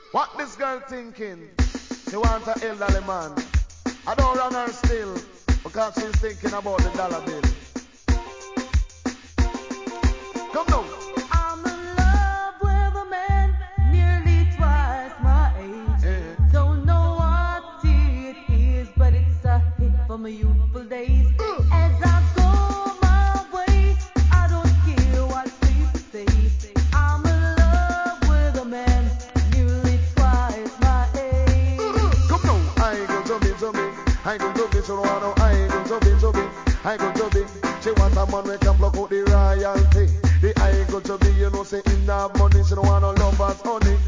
What this girl thinking? She want a elderly man. I don't run her still because she's thinking about the dollar bill. Come now. I'm in love with a man nearly twice my age. Yeah. Don't know what it is, but it's a hit from my youthful days. As I go my way, I don't care what people say. I'm in love with a man nearly twice my age. Come now. I go to me. I go to me. So no, I go to me. I go to me. She want a man we can block out the royalty. The I go to be, you know, say in that money, she don't want no lovers, honey.